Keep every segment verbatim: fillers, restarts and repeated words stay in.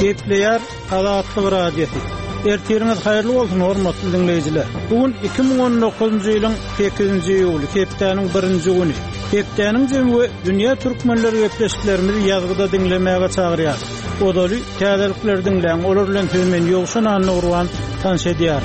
Kepleyer Azatlyk radiosu. Ertiriniz hayırlı bolsun hormatly dinleyijiler. Bugün iki ming on dokuzuncu ýylyň sekizinji iýuly, hepdeniň birinji güni. Hepdeniň jemgy dünýä türkmenleri gepleşiklerimizi ýazgyda dinlemäge çagyrýar. Odaly täzelikler dinleň, olar bilen hemen ýogşan urwan tanış edýär.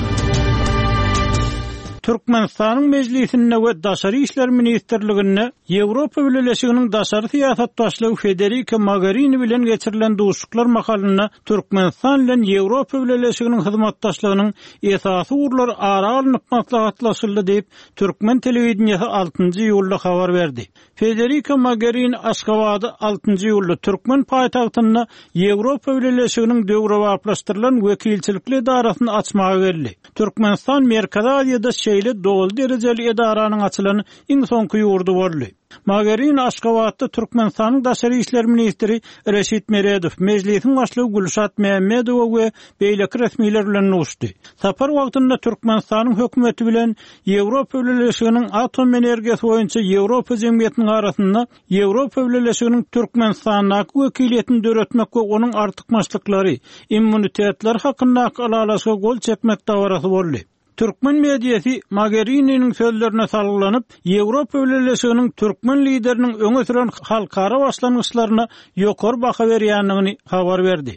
Türkmenistanyň mejlisine we Daşary işler ministrligine Ýewropa Birleşiginiň daşary syýasat başlygy Federica Mogherini bilen geçirilen duşuklar makalyna Türkmenistan bilen Ýewropa Birleşiginiň hyzmatdaşlygynyň esasy urlary ara alynıp maslahatlaşyldy diýip Türkmen telewizionyasy altynjy iýulda habar berdi. Federica Mogherini Aşgabatda altynjy iýulda Türkmen paýtagtyna Ýewropa Birleşiginiň döwrewaplaşdyrylan wekilçilikli edarasyny açmagy berdi. Türkmenistan Merkezi Aziýada şeýle dogul derejeli edaranyň açylany iň soňky ýurdu boldy. Mogherini Aşgabatda Türkmenistanyň daşary işler ministri Reşit Meredov, mejlisiň başlygy Gülşat Mehmedowa we beýleki resmiler bilen uguşdy. Sapar wagtynda Türkmenistanyň hökümeti bilen Ýewropa Birleşiginiň atom energiýasy boýunça Ýewropa jemgyýetiniň arasynda Ýewropa Birleşiginiň Türkmenistanyň wekiliýetini döretmek we onuň artykmaçlyklary, immunitetler hakyndaky alalasga gol çekmek dawarasy boldy. Türkmen mediýasy Mogheriniň sözlerine salgylanyp, Ýewropa Birleşiginiň Türkmen lideriniň öňe süren halkara başlangyçlaryna ýokary baha berýändigini habar berdi.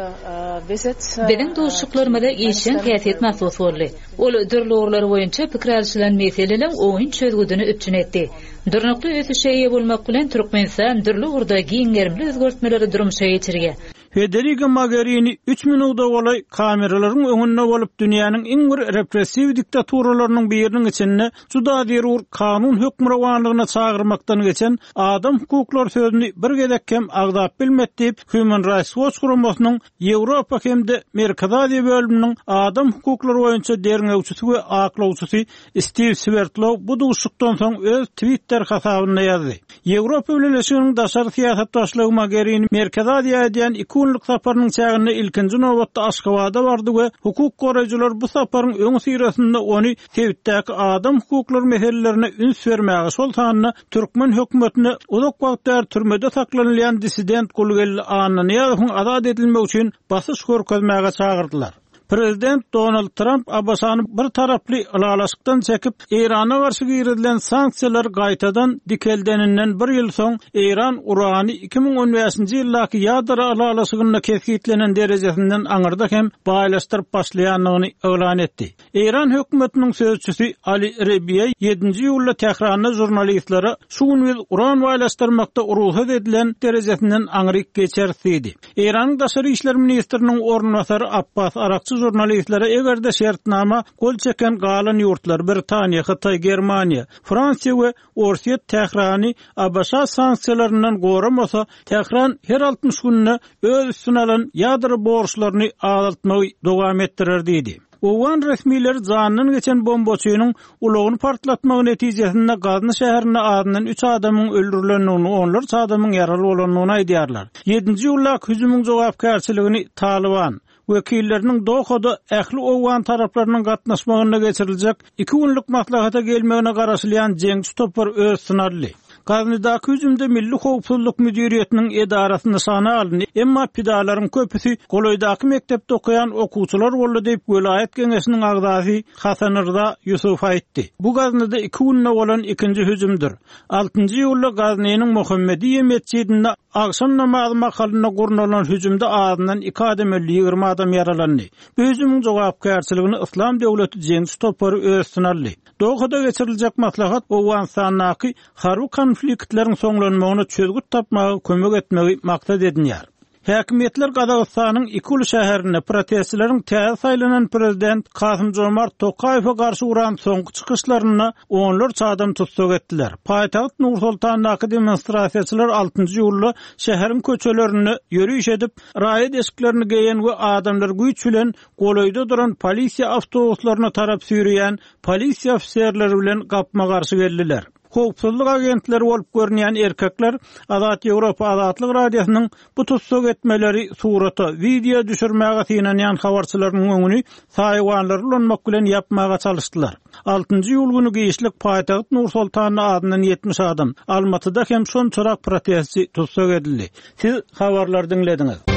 Benim dostluklarymda işin häsiýet mahsus boldy. Ol dürlüler boýunça pikir alşylan meseleleň oýun çözgüdini üpçün etdi. Durnukly ösüşeýe bolmak bilen Türkmenistan dürlü urda giňerimli özgörtmeleri durumşa geçirge. Federica Mogherini üç minutda bolay kameralaryň öňünde bolup dünýäniň iň bir repressiw diktaturalynyň biriniň içinde juda derur kanun hökmranlygyna çagyrmakdan geçen adam hukuklar sözüni bir gezek hem agdap bilmet diýip Human Rights Watch guramasynyň Ýewropa hemde Merkezi Aziýa bölüminiň adam hukuklary boýunça derňewçisi we aklawçysy Steve Svertlow bu duşukdan soň öz Twitter hasabyna ýazdy. Ýewropa Birleşiginiň daşary syýasat başlygy Mogherini Merkezi Aziýa diýen iki günlük saparynyň çägine ilkinji nowatda Aşgabatda bardy we hukuk goraýjylar bu saparyň öň syrasynda ony Tewitdäki adam hukuklary meselelerine üns bermäge şol tanyna Türkmen hökümetine uzak wagtlar türmede saklanýan dissident Gulgel Ananyýawyň azat edilmegi üçin basyş görkezmäge çagyrdylar. Prezident Donald Trump Abbasany bir taraply alalaşykdan çekip Irana garşy girilen sanksiýalar gaýtadan dikeldeninden bir ýyl soň Iran urany iki ming on beşinji ýyldaky ýadra alalaşygyna kesgitlenen derejesinden aňyrda hem baýlaşdyryp başlaýanlygyny elan etdi. Iran hökümetiniň sözçüsi Ali Rebiye ýedinji ýylda Tehranda jurnalistlara şu gün uran baýlaşdyrmakda uruhsat edilen derejesinden aňryk geçerdi. Iranyň daşary işler ministriniň ornwasary Abbas Arakçy jurnalistlere egerde şertnama gol çeken galan ýurtlar Britaniýa, Hytaý, Germaniýa, Fransiýa we Orsiýet Tehrany Abasa sanksiýalaryndan goramasa, Tehran her altmış günne öz üstüne alan ýadry borçlaryny azaltmagy dowam etdirer diýdi. Owan resmiler zanyny geçen bombaçynyň ulagyny partlatmagy netijesinde Gazny şäherine adynyň üç adamyň öldürilendigini, onlarca adamyň ýaraly bolanyny aýdýarlar. ýedinji ýyllyk hüjümyň jogapkärçiligini Taliban wekilleriniň Dohada ähli owan taraplarynyň gatnaşmagyna geçiriljek iki günlük maslahata gelmegine garaşylýan jeňçi toplar öz sınarly. Gaznydaky hüjümde Milli Howpsuzlyk Müdiriýetiniň edarasyny sana aldy. Emma pidalaryň köpüsi Goloýdaky mektepde okuyan okuwçylar boldy diýip Welaýet Geňeşiniň agdaşy Hasan Rza Ýusuf aýtdy. Bu Gaznyda iki günne bolan ikinji hüjümdir. altynjy ýylda Gaznyň Muhammediýe mescidinde akşam namazy makalyna gurnalan hüjümde adyndan iki adamly ýygrima adam ýaralandy. Bu hüjümyň jogapkärçiligini Islam döwleti jeňçi toplary öz sınarly. Dohada geçiriljek maslahat owan sanaky harby konfliktlerin soňlanmagyna çözgüt tapmagy kömek etmegi maksat edilýär. Häkimetler Gazagystanyň Ikul şäherine protestçileriň täze saýlanan prezident Kasym Jomart Tokaýewa garşy uran soňky çykyşlaryna onlarca adam tutsak etdiler. Paýtagat Nur-Sultandaky demonstrasiýaçylar altynjy ýylda şäheriň köçelerini ýürüýüş edip, raýat eşiklerini geýen we adamlar güýç bilen goloýda duran polisiýa awtobuslaryna tarap sürýän polisiýa ofisiýerleri bilen gapma garşy geldiler. Howpsuzlyk agentleri bolup görünýän erkekler Azat Ýewropa Azatlyk radiosynyň bu tutsak etmeleri surata, video düşürmäge synanýan habarçylaryň öňüni saýwanlar ulanmak bilen ýapmaga çalyşdylar. altynjy ýyl güni giýişlik paýtagat Nur-Sultan adynyň ýetmiş adam Almatyda hem şon çorak protestçi tutsak edildi. Siz habarlar dinlediňiz.